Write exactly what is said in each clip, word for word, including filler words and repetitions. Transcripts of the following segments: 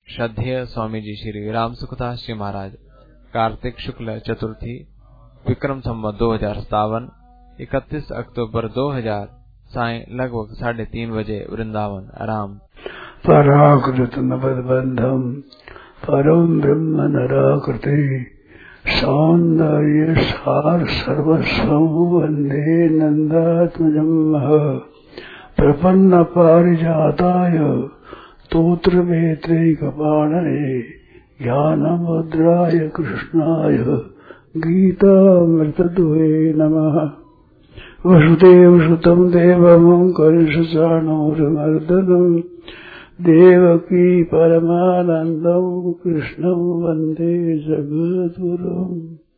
श्रद्धेय स्वामी जी श्री राम सुखदास जी महाराज कार्तिक शुक्ल चतुर्थी विक्रम संवत दो हजार सतावन इकतीस अक्टूबर दो हजार साय लगभग साढ़े तीन बजे वृंदावन आराम। पराकृत नवद्बंधम परम ब्रह्म नराकृति सौंदर्य सार सर्वस्व वंदे नंदात्मजम् प्रपन्न पारिजाताय तोत्र वेत्रैकपाणये ज्ञानमुद्राय कृष्णाय गीतामृतद्वये नमः। वसुदेवसुतं देवं कंसचाणूरमर्दनं देवकी परमानन्दं कृष्णं वन्दे जगद्गुरुम्।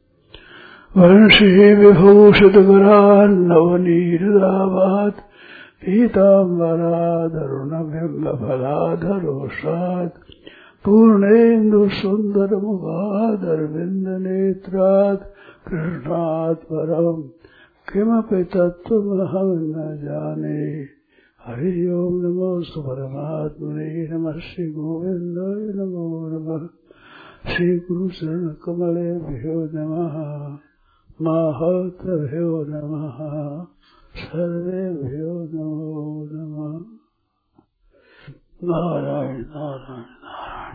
वंशे विभूषितकरान् नवनीतदाभात् पीताम्बराधरुणबिम्बफलाधरोषात् पूर्णेन्दुसुन्दरमुखादरविन्दनेत्रात् कृष्णात् परम् किमपि तत्त्वमहं न जाने। हरि ओम नमो परमात्मने नमः। श्री गोविन्दाय नमो नमः। श्री गुरु चरण कमलेभ्यो नमः। माहात्म्यभ्यो नमः। सर्वेभ्यो नमो नमः। नारायण नारायण नारायण।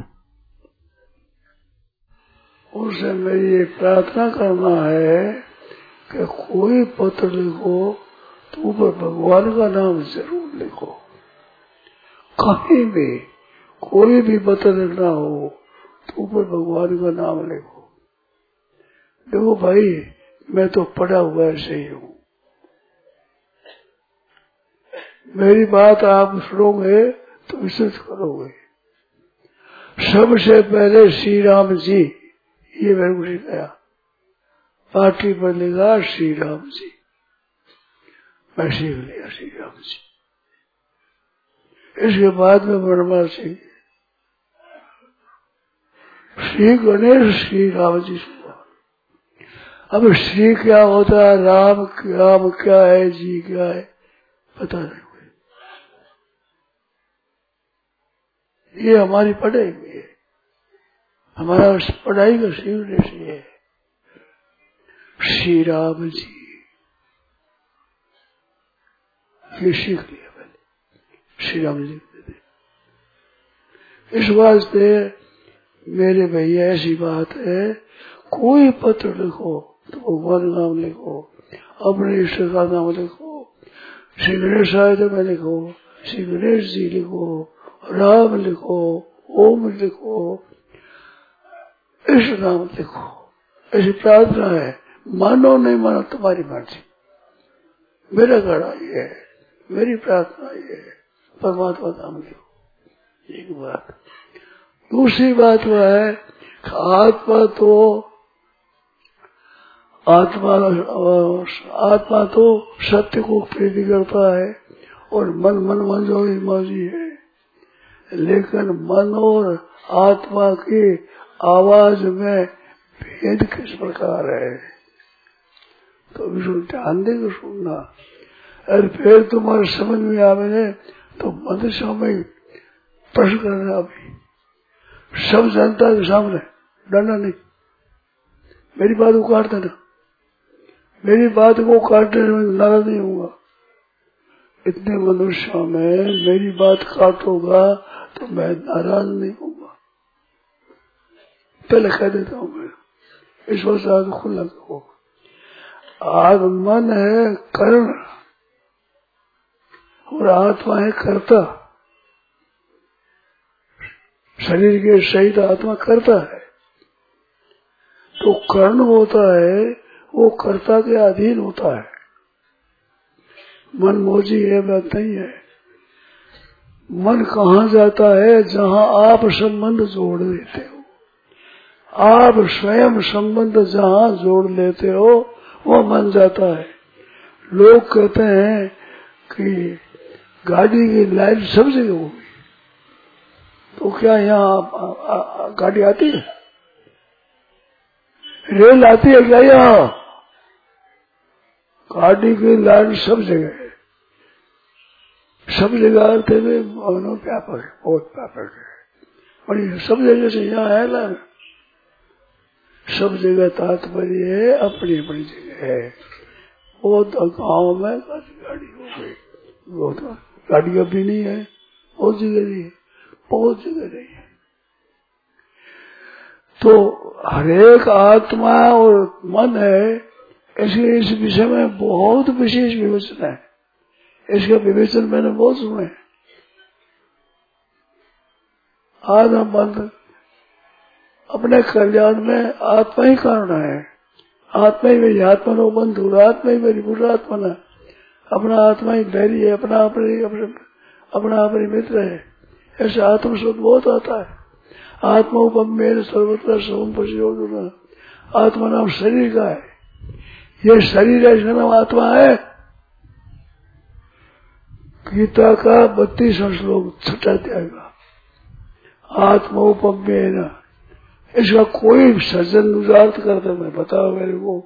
उनसे मेरी ये प्रार्थना करना है कि कोई पत्र लिखो तो ऊपर भगवान का नाम जरूर लिखो। कहीं भी कोई भी पत्र लिखना हो तो ऊपर भगवान का नाम लिखो। देखो भाई, मैं तो पढ़ा हुआ ऐसे ही हूँ, मेरी बात आप सुनोगे तो विश्वास करोगे। सबसे पहले श्री राम जी, ये मैंने मुझे कहा, पार्टी पर लिखा श्री राम जी, मैं सीख लिया श्री राम जी। इसके बाद में वर्मा सिंह, श्री गणेश श्री राम जी सुना। अब श्री क्या होता है, राम राम क्या है, जी क्या है, पता नहीं। ये हमारी पढ़ाई में है, हमारा पढ़ाई का श्री उद्देश्य है। श्री राम जी ये सीख लिया पहले, श्री राम जी। इस वास्ते मेरे भैया ऐसी बात है, कोई पत्र लिखो तो भगवान का नाम लिखो, अपने इष्ट का नाम लिखो। श्री गणेश साहित्य में लिखो, श्री गणेश जी लिखो, राम लिखो, ओम लिखो, इस नाम लिखो। ऐसी प्रार्थना है, मानो नहीं मानो तुम्हारी मर्जी। मेरा कहना ये है, मेरी प्रार्थना ये है, परमात्मा नाम लिखो। एक बात। दूसरी बात वह है कि आत्मा तो आत्मा आत्मा तो सत्य को प्रीति करता है और मन मन मंजोरी मौजी है, लेकिन मन और आत्मा की आवाज में भेद किस प्रकार है तो ध्यान देकर सुनना। और फिर तुम्हारे समझ में आवे तो मनुष्य में प्रश्न करना। अभी सब जनता के सामने डरना नहीं, मेरी बात को काट देना। मेरी बात को काटने में नाराज नहीं होगा। इतने मनुष्यों में मेरी बात काटोगा तो मैं नाराज नहीं होगा, पहले कह देता हूँ मैं। इस वजह से खुला हो। आज मन है कर्ण और आत्मा है कर्ता। शरीर के सहित आत्मा करता है, तो कर्ण होता है वो कर्ता के अधीन होता है। मन मौजी है, बात नहीं है। मन कहाँ जाता है, जहाँ आप संबंध जोड़ देते हो। आप स्वयं संबंध जहाँ जोड़ लेते हो वो मन जाता है। लोग कहते हैं कि गाड़ी की लाइन सब जगह होगी, तो क्या यहाँ गाड़ी आती है, रेल आती है क्या? यहाँ गाड़ी की लाइन सब जगह है, सब जगह अर्थ में व्यापक है, बहुत व्यापक है। और सब जगह से यहाँ है ना, सब जगह तात्पर्य है, अपनी अपनी जगह है। वो तो गाँव में गाड़ी हो गई, वो तो गाड़ी अभी नहीं है, बहुत जगह नहीं है, बहुत जगह नहीं है। तो हरेक आत्मा और मन है, इसलिए इस विषय में बहुत विशेष विवेचन है। इसका विवेचन मैंने बहुत सुना है। आत्मा मन अपने कल्याण में आत्मा ही कारण है। आत्मा ही मेरी आत्मा नो बंधु, आत्मा ही मेरी बुरात्मा है। अपना आत्मा ही बैरी है, अपना अपने अपना अपने मित्र है। ऐसे आत्म शब्द बहुत आता है। आत्मा उपम मेरे सर्वत्र सोम पशु, आत्मा नाम शरीर का है। ये शरीर है, इसका नाम आत्मा है। गीता का बत्तीसवां श्लोक छठा अध्याय का, आत्मा उपम मेरा, इसका कोई सज्जन उजार्थ करता मैं बताओ मेरे को।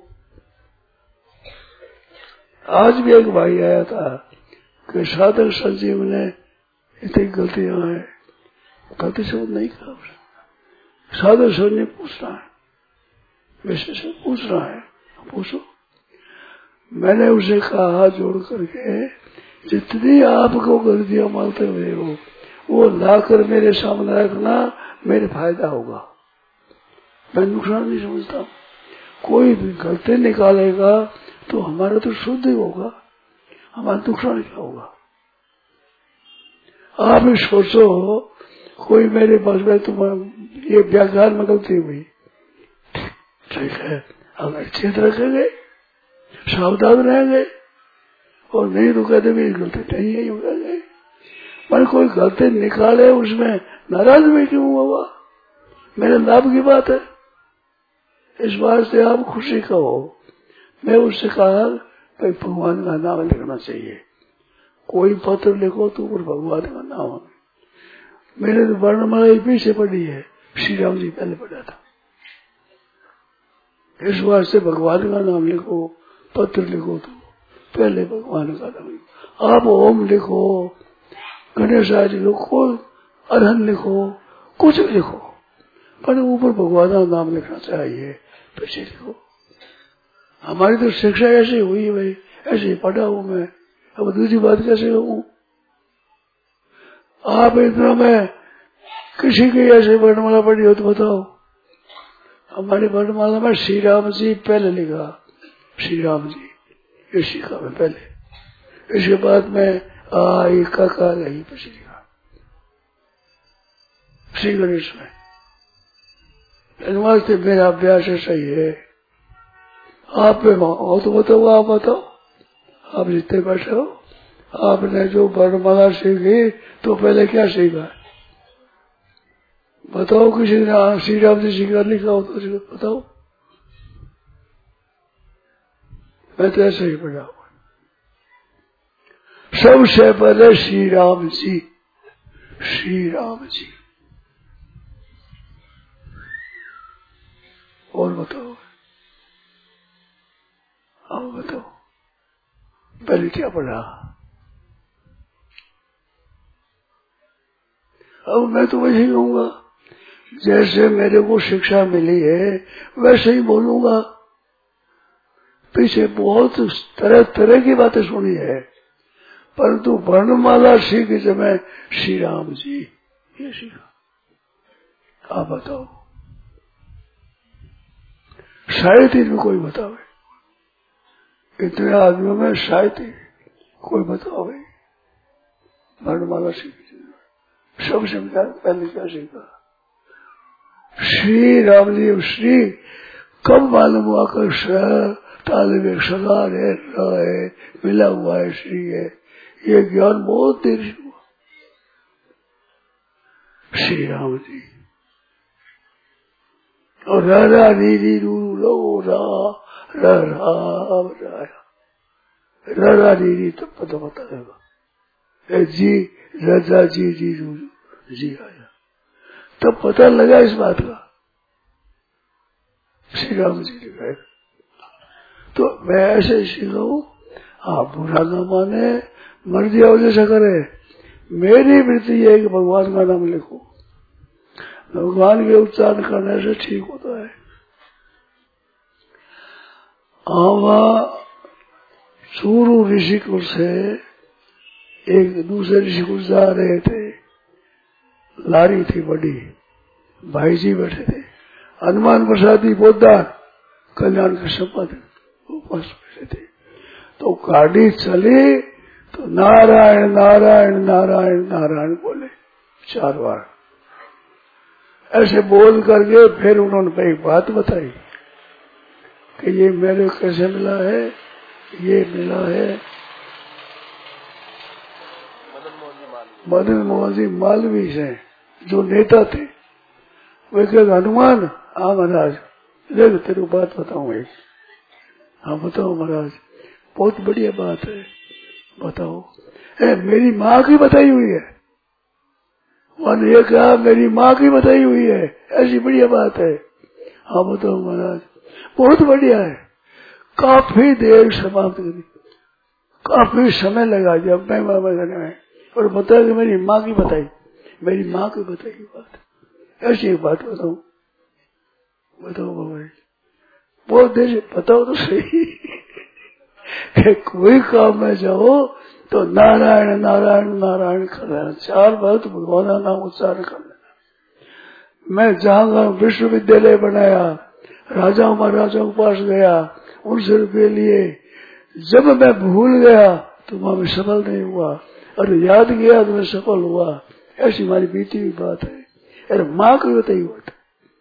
आज भी एक भाई आया था कि साधक संजीव ने इतनी गलतियां हैं, गलती से नहीं कहा। साधक संजीव पूछ रहा है, वैसे से पूछ रहा है, पूछो। मैंने उसे कहा जोड़ करके, जितनी आपको गलतियां मानते हुए हो वो लाकर मेरे सामने रखना, मेरे फायदा होगा। मैं नुकसान नहीं समझता। कोई भी गलती निकालेगा तो हमारा तो शुद्ध ही होगा, हमारा नुकसान क्या होगा। आप ही सोचो, कोई मेरे पास में तुम ये व्याख्यान में गलती हुई, ठीक है, अगर चेत रखेंगे, सावधान रहेंगे और नहीं तो कहते मेरी गलती नहीं है, गए पर कोई गलती निकाले उसमें नाराज में क्यों होगा। मेरे लाभ की बात है, इस बात से आप खुशी कहो। मैं उससे कहा भाई भगवान का नाम लिखना चाहिए, कोई पत्र लिखो तो ऊपर भगवान का नाम। मेरे तो वर्णमाला ही पीछे पड़ी है, श्री राम जी पहले पढ़ा था। इस बात से भगवान का नाम लिखो, पत्र लिखो तो पहले भगवान का नाम लिखो। आप ओम लिखो, गणेश जी लिखो, अरहन लिखो, कुछ भी लिखो, पर ऊपर भगवान का नाम लिखना चाहिए, पीछे लिखो। हमारी तो शिक्षा ऐसी हुई है भाई, ऐसे ही पढ़ा हूं मैं, अब दूसरी बात कैसे कहूं। आप इतना मैं किसी की ऐसे वर्णमाला पढ़ी हो तो बताओ। हमारी वर्णमाला में श्री राम जी पहले लिखा, श्री राम जी ये सीखा मैं पहले। इसके बाद में आ ये काका यही पर लिखा श्री गणेश में। वास्ते मेरा अभ्यास सही है। आप पे हो तो बताओ, आप बताओ, आप जितने बैठे हो, आपने जो वर्णमाला सीखी तो पहले क्या सीखा बताओ। किसी ने श्री राम जी सीखा लिखा हो तो बताओ। मैं तो ऐसे ही पढ़ा हूं। सबसे पहले श्री राम जी, श्री राम जी। और बताओ, आप बताओ पहले क्या पढ़ा। अब मैं तो वही कहूंगा, जैसे मेरे को शिक्षा मिली है वैसे ही बोलूंगा। पीछे बहुत तरह तरह की बातें सुनी है, परंतु वर्णमाला सीखी जब मैं श्री राम जी ये सीखा। आप बताओ, शायद ही कोई बताओ, इतने आदमियों में शायद ही कोई बताओ भाई वर्णमाला सीखी सबसे पहले क्या सीखा। श्री राम जी, श्री कब मालूम हुआ कर तालिब एक सगार है, है मिला हुआ है, श्री है, ये ज्ञान बहुत देर से हुआ। श्री राम जी और राधा रीरी रू लो रा रा राम राया, राधा रीरी तब पता बताएगा जी, राजा जी जी रू जी आया, तब पता लगा इस बात का। श्री राम जी लिखा। तो मैं ऐसे ही सीखा हूं, आप बुरा न माने, मर्जी और जैसा करे, मेरी वृत्ति है कि भगवान का नाम लिखो। भगवान के उच्चारण करने से ठीक होता है। आवा सूरु ऋषिकुल से एक दूसरे ऋषिकुल जा रहे थे, लारी थी बड़ी, भाई जी बैठे थे, हनुमान प्रसादी पोदार कल्याण के शपथ उपास बैठे थे। तो गाड़ी चली तो नारायण नारायण नारायण नारायण बोले चार बार। ऐसे बोल करके फिर उन्होंने एक बात बताई कि ये मेरे कैसे मिला है, ये मिला है मदन मोहन जी मालवी से, जो नेता थे। वे कहे हनुमान, हाँ महाराज, देख तेरे को बात बताऊं एक। हाँ बताओ महाराज। बहुत बढ़िया बात है, बताओ। ए, मेरी माँ की बताई हुई है। मैंने ये कहा मेरी माँ की बताई हुई है, ऐसी बढ़िया बात है। हाँ बताओ महाराज। बहुत बढ़िया है। काफी देर समाप्त करी, काफी समय लगा जब मैं मामा करने में, और बताया कि मेरी माँ की बताई, मेरी माँ की बताई बात, ऐसी एक बात बताओ। बताओ बाबा जी, बहुत देर से बताओ तो सही। कोई काम में जाओ तो नारायण नारायण नारायण कर लेना, चार बार तो भगवान का नाम उच्चारण कर लेना। मैं जहां विश्वविद्यालय बनाया, राजाओं महाराजाओं के पास गया, उनसे रुपये लिए, जब मैं भूल गया तो वहां में सफल नहीं हुआ, और याद किया तो मैं सफल हुआ। ऐसी हमारी बीती हुई बात है। अरे माँ को बताई बात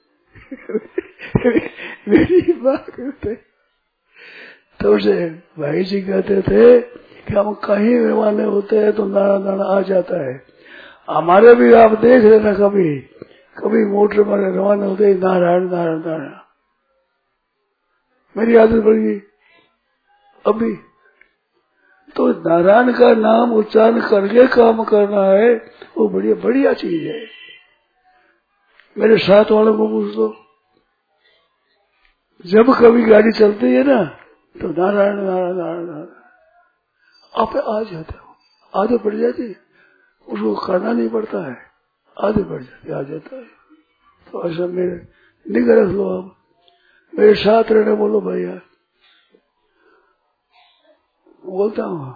मेरी माँ को बताई। तो उसे भाई जी कहते थे कि हम कहीं रवाना होते हैं तो नारा नारा आ जाता है। हमारे भी आप देख लेना, कभी कभी मोटर में रवाना होते नारायण नारायण नारायण, मेरी आदत पड़ गई अभी। तो नारायण का नाम उच्चारण करके काम करना है, वो बढ़िया बढ़िया चीज है। मेरे साथ वालों को पूछ दो, जब कभी गाड़ी चलती है ना तो नारायण नारायण नारायण नारायण आप आ जाते हो, आधे बढ़ जाती है, उसको करना नहीं पड़ता है, आधे बढ़ जाते आ जाता है। तो ऐसा मेरे निगह रख लो, आप मेरे साथ रहने बोलो भैया, बोलता हूँ।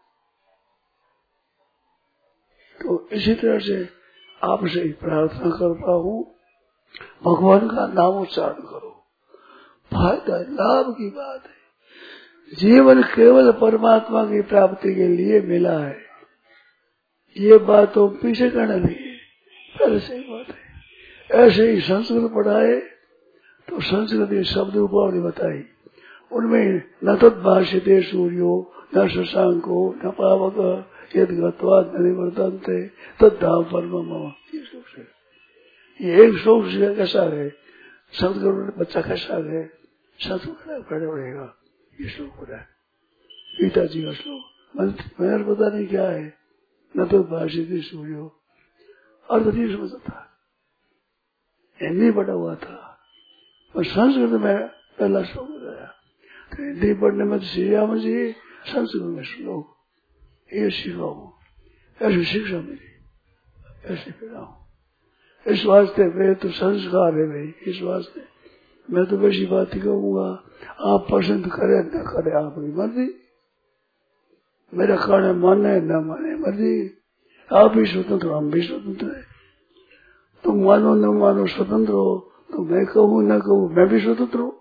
तो इसी तरह से आपसे प्रार्थना करता हूँ, भगवान का नाम उच्चारण करो, फायदा लाभ की बात है। जीवन केवल परमात्मा की प्राप्ति के लिए मिला है, ये बात तो पीछे करने नहीं है, पहले से ही बात है। ऐसे ही संस्कृत पढ़ाए तो संस्कृत के शब्द उपाधि बताई, उनमें न तद्भाष्यते सूर्यो न शशांको न पावक यद गत्वाद न निवर्तन्ते तद्धाम परमम मम। ये एक श्लोक कैसा है, शब्द का बच्चा कैसा है, संस्कृत पढ़ने पड़ेगा। ये श्लोक पढ़ा है गीता जी का श्लोक, मैंने पता नहीं क्या है, न तो भाषित सूर्यो, अर्थ नहीं समझता, हिंदी पढ़ा हुआ था और संस्कृत में पहला श्लोक बताया। तो हिंदी पढ़ने में तो श्री राम जी, संस्कृत में श्लोक, ये सीखा हूँ, ऐसी शिक्षा मिली, ऐसे पढ़ा हूँ। इस वास्ते वे तो संस्कार है भाई, इस वास्ते मैं तो वैसी बात ही कहूँगा, आप पसंद करें न करें आपकी मर्जी, मेरा खाने माने न माने मर्जी, आप भी स्वतंत्र, हम भी स्वतंत्र है। तुम मानो न मानो स्वतंत्र हो, तो मैं कहूँ न कहूँ मैं भी स्वतंत्र हूँ।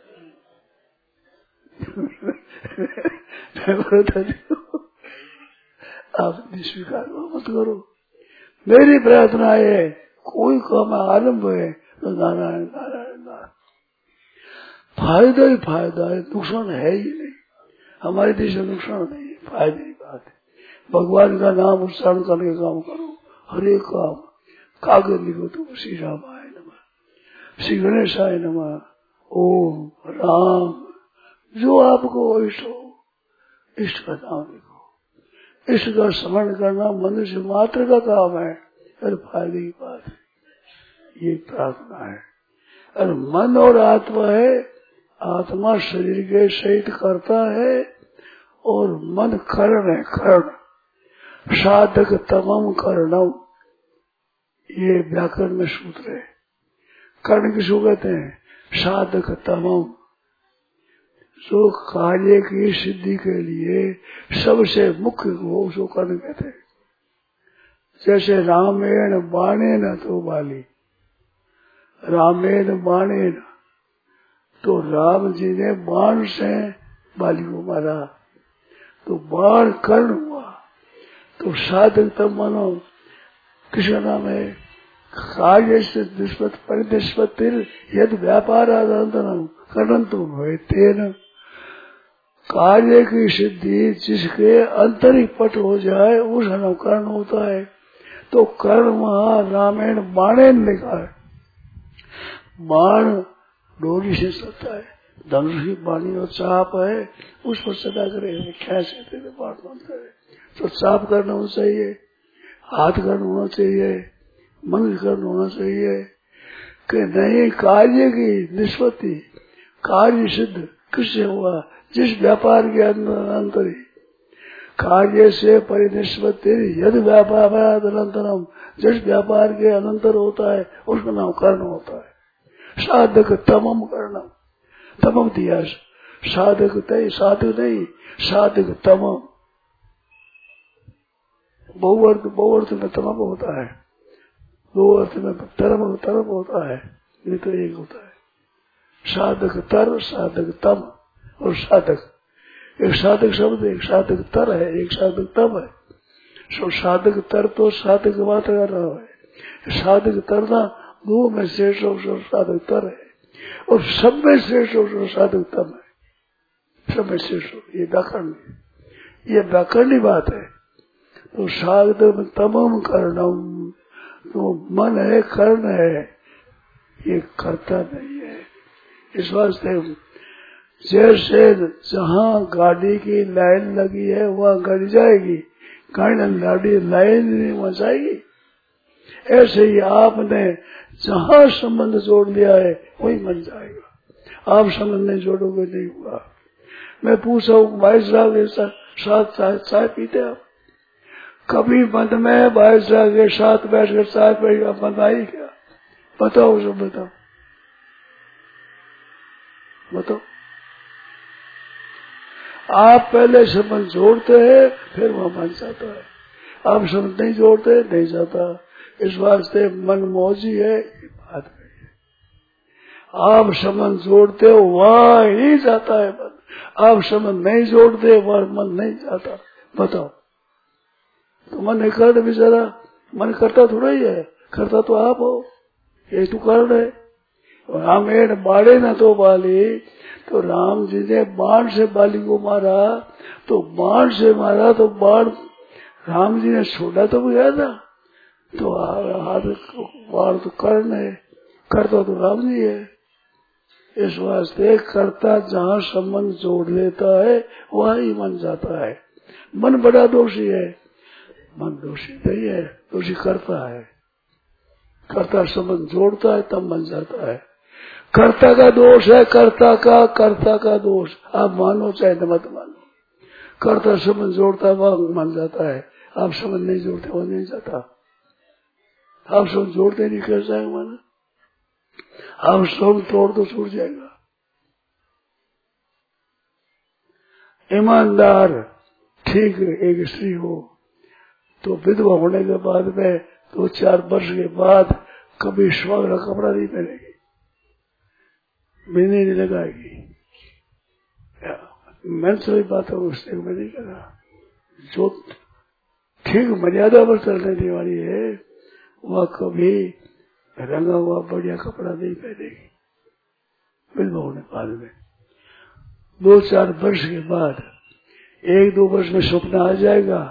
आप स्वीकार मत करो। मेरी प्रार्थना है, कोई काम आरंभ है तो नारायण नारायण नारायण, फायदा ही फायदा है, नुकसान है ही नहीं। हमारे देश में नुकसान नहीं है, फायदे की बात है। भगवान का नाम उच्चारण करके काम करो, हर एक काम कागज लिखो तो श्री रामाय नमः, श्री गणेशाय नमः, ओम राम, जो आपको इष्ट हो, इष्ट का नाम लिखो। इष्ट का स्मरण करना मनुष्य मात्र का काम है, और फायदे की बात है, ये प्रार्थना है। और मन और आत्मा है, आत्मा शरीर के सहित करता है और मन करण है, करण, साधक तमम करणम, ये व्याकरण में सूत्र है। कर्ण किसको कहते हैं? साधक तमम, जो कार्य की सिद्धि के लिए सबसे मुख्य हो उसको कर्ण कहते हैं। जैसे रामेण बाणेन तो बाली, रामेण बाणेन, तो राम जी ने बाण से बाली को मारा, तो बाण कर्ण हुआ। तो साधक तम मानो किसका नाम है? कार्य से दुष्पत परिनिष्पत्तिर यद व्यापार आदान कर्ण तो भय तेन, कार्य की सिद्धि जिसके अंतर ही पट हो जाए उस नाम कर्ण होता है। तो कर्ण वहां रामायण बाणेन लिखा है। बाण डोरी से चलता है, धनुष की बाणी और चाप है उस पर सदा करे कैसे बाण बनता है। तो चाप करना होना चाहिए, हाथ करना होना चाहिए, मन करना होना चाहिए कि नहीं। कार्य की निष्पत्ति कार्य सिद्ध किससे हुआ? जिस व्यापार के अंदर अंतरी कार्य से परिनिष्पत्ति यदि व्यापार अनंतरम, जिस व्यापार के अनंतर होता है उसका नाम कर्ण होता है। साधक तमम कर्णम, तमम दिया साधक तय, साधक नहीं साधक तमम। बहुअर्थ बहुअर्थ में तमम होता है, दो अर्थ में तरम तरम होता है, ये तो एक होता है। साधक तर, साधक तम और साधक, एक साधक शब्द एक साधक तर है, एक साधक तम है। सो साधक तर तो साधक बात कर रहा है, साधक तरना दो में श्रेष्ठ साधक तर है और सब में श्रेष्ठ साधक तम है, सब में श्रेष्ठ। ये व्याकरण, ये व्याकरणी बात है। तो साधक तमम कर्णम, तो मन है कर्ण है, ये करता नहीं है। इस वास्ते जैसे जहाँ गाड़ी की लाइन लगी है वहाँ गाड़ी जाएगी, गाड़ी लाइन नहीं वहाँ जाएगी। ऐसे ही आपने जहाँ संबंध जोड़ लिया है वही मन जाएगा। आप संबंध नहीं जोड़ोगे नहीं हुआ। मैं पूछा हूँ भाई साहब के साथ चाय चाय पीते आप? कभी मन में भाई साहब के साथ बैठ कर चाय पिएगा मन आई क्या? बताओ सब बताओ बताओ। आप पहले संबंध जोड़ते हैं फिर वह बन जाता है, आप संबंध नहीं जोड़ते नहीं जाता। इस वास्ते मन मौजी है ये बात नहीं है। आप संबंध जोड़ते हो वहाँ ही जाता है मन, आप संबंध नहीं जोड़ते वह मन नहीं जाता। बताओ तो मन नहीं करता बेचारा, मन करता थोड़ा ही है, करता तो आप हो, ये तो कारण है। रामेण बाड़े न तो बाली, तो राम जी ने बाण से बाली को मारा, तो बाण से मारा तो बाण राम जी ने छोड़ा तो गया था, तो हाथ बाण तो कर्ण है, करता तो राम जी है। इस वास्ते करता जहाँ संबंध जोड़ लेता है वहाँ ही मन जाता है। मन बड़ा दोषी है, मन दोषी नहीं है, दोषी करता है। कर्ता संबंध जोड़ता है तब मन जाता है। कर्ता का दोष है, कर्ता का कर्ता का दोष, आप मानो चाहे न मत मानो। कर्ता संबंध जोड़ता है वह मन जाता है, आप संबंध नहीं जोड़ते वो नहीं जाता। आप संबंध जोड़ते नहीं कर जाएगा मन, आप संबंध तोड़ तो छूट जाएगा। ईमानदार ठीक एक स्त्री हो तो विधवा होने के बाद में दो चार वर्ष के बाद कभी सुहागरा कपड़ा नहीं पहनेगी, बिंदी नहीं लगाएगी। मैंने सभी बातों उससे मैं नहीं करा। जो ठीक मर्यादा पर चलने वाली है वह कभी रंगा हुआ बढ़िया कपड़ा नहीं पहनेगी। विधवा होने के बाद में दो चार वर्ष के बाद एक दो वर्ष में सपना आ जाएगा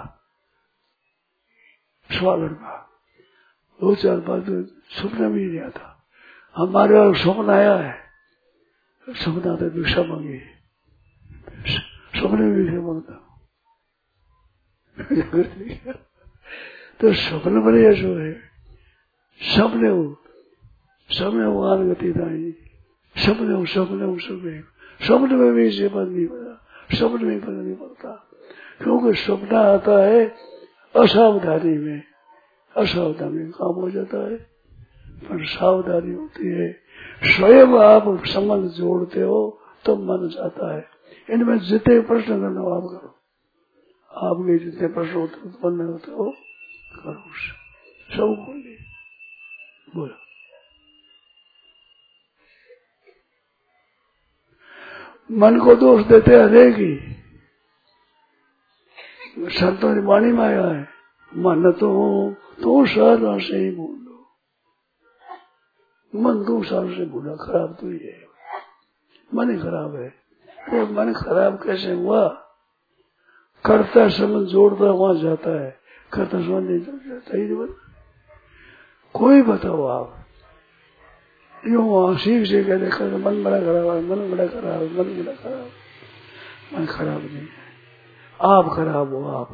स्वागत का, दो चार बार सपना भी नहीं आता। हमारे और सपना आया है, सपना तो भिक्षा मांगी, सपने में भिक्षा मांगता तो सपने बड़े ऐसे है, सपने हो सपने हो गति नहीं, सपने हो सपने हो सपने सपने में भी इसे बंद नहीं पड़ता, सपने में बंद नहीं पड़ता, क्योंकि सपना आता है असावधानी में, असावधानी काम हो जाता है। पर सावधानी होती है, स्वयं आप संबंध जोड़ते हो तो मन जाता है। इनमें जितने प्रश्न करना आप करो, आपके जितने प्रश्न होते उत्पन्न होते हो करो, सब बोलिए, बोलो। मन को दोष देते हरेक ही, संतों की वाणी में आया है, मन तो तू सारा से ही बोल लो, मन तू सारा से बोला, खराब तो ये है, मन ही खराब है। तो मन खराब कैसे हुआ? करता समझ जोड़ता वहां जाता है, करता समझ नहीं जाता ही नहीं। कोई बताओ आप यूं वहां सीख से कहते कर मन बड़ा खराब है, मन बड़ा खराब है, मन बड़ा खराब, मन खराब नहीं है, आप खराब हो। आप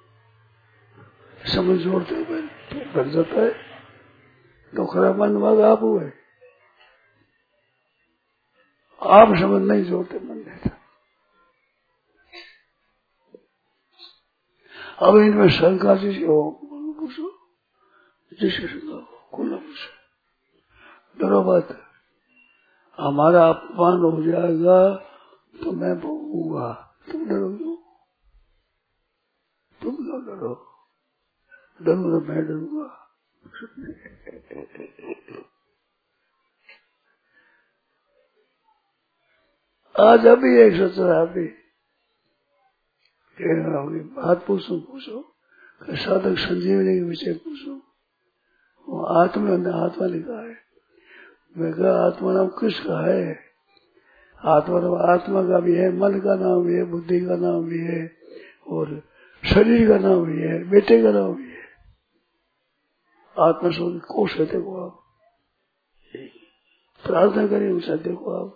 समझ जोड़ते हुए तो कर जाता है, तो खराब मन वाला आप हुए। आप समझ नहीं जोड़ते, मन नहीं। अब इनमें शंका जिसे हो पूछो, जिसकी शंका हो खुला पूछो, डरो बात। हमारा अपमान हो जाएगा तो मैं भोगूंगा, तुम डरो क्यों? तुम क्यों डरो? डरो तो मैं डरूंगा। आज अभी एक सच्चा अभी बात पूछो पूछो साधक संजीवनी के विषय पूछो। वो आत्मा ने आत्मा लिखा है, मैं कहा आत्मा नाम किसका है? आत्मा तो आत्मा का भी है, मन का नाम भी है, बुद्धि का नाम भी है, और शरीर का नाम भी है, बेटे का नाम भी है। आत्मा शब्द कोश है, देखो आप प्रार्थना करें उनसे, देखो आप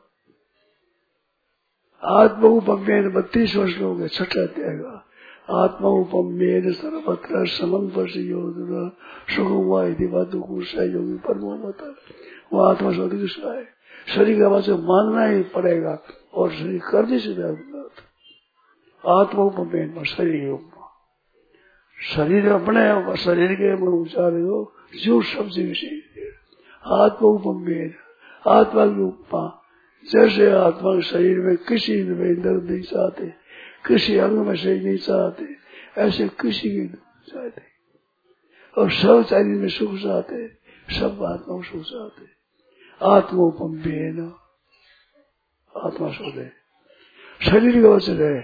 आत्मोपम्येन बत्तीस वर्ष लोग है, छठा अध्याय का। आत्मोपम्येन सर्वत्र समम पश्योदन सुगम वा इति बातुकुशा योगी परमो बता। वो आत्मा शब्द किसका है? शरीर का बात मानना ही पड़ेगा और शरीर कर नहीं सकता। आत्मोपम्येन शरीर उपमा, शरीर अपने शरीर के उच्चारे हो जो शब्द विषय आत्मोपम्येन, आत्मा की उपमा। जैसे आत्मा शरीर में किसी में दर्द नहीं चाहते, किसी अंग में सही नहीं चाहते, ऐसे किसी की नहीं चाहते, और सब शरीर में सुख चाहते, सब आत्मा सुख चाहते। आत्मोपम्येन, आत्मा सुख है, शरीर का वचन है।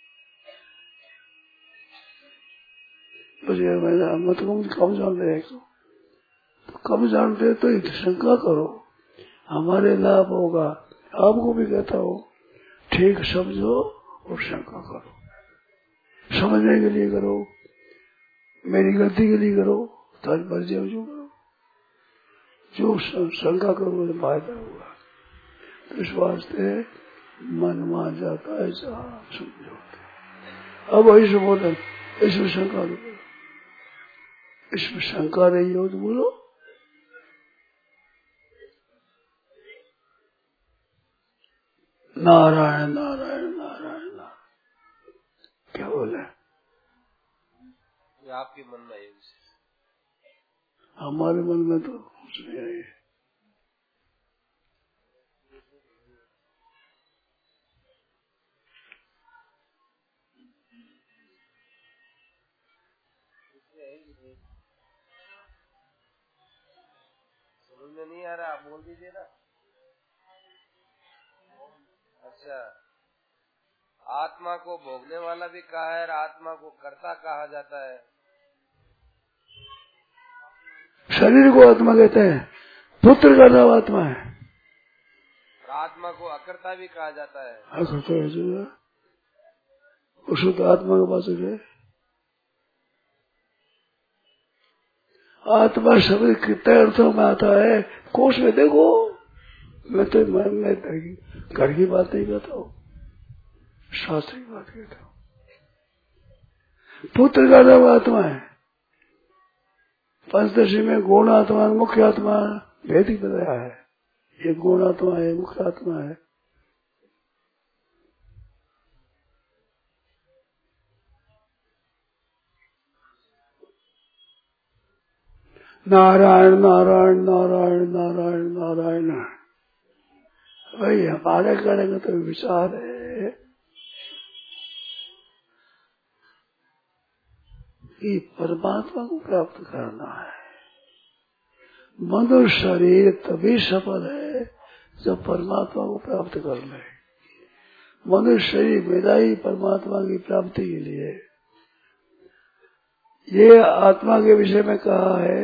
मत कम जानते हैं, तो कम जानते तो शंका करो, हमारे लाभ होगा। आपको भी कहता हो ठीक समझो और शंका करो, समझने के लिए करो, मेरी गलती के लिए करो, ताज मर्जी हो जो करो, जो शंका करो तो फायदा होगा। तो इस वास्ते मन मान जाता है, जहाँ समझो। अब ऐसे बोले इसमें शंका नहीं करो, इसमें शंका नहीं हो तो बोलो नारायण नारायण नारायण नारायण। क्या बोले? आपके मन में है, हमारे मन में तो कुछ नहीं है। समझ में नहीं आ रहा, आप बोल दीजिए ना। अच्छा, आत्मा को भोगने वाला भी कहा है और आत्मा को कर्ता कहा जाता है। शरीर को आत्मा कहते हैं, पुत्र का नाम आत्मा है। आत्मा को अकर्ता भी कहा जाता है। अकर्ता है, उसको तो आत्मा के पास है। आत्मा शब्द कितने अर्थों में आता है, कोश में देखो। मैं तो मैं, मैं घर की बात नहीं कहता हूँ, शास्त्र की बात कहता हूँ। पुत्र का नाम आत्मा है। पंचदशी में गौण आत्मा मुख्य आत्मा भेद ही बताया है, ये गौण आत्मा है, मुख्य आत्मा है। नारायण नारायण नारायण नारायण नारायण। भाई हमारे करेंगे तो विचार है कि परमात्मा को प्राप्त करना है। मनुष्य शरीर तभी सफल है जब परमात्मा को प्राप्त कर ले। मनुष्य शरीर मेरा ही परमात्मा की प्राप्ति के लिए। ये आत्मा के विषय में कहा है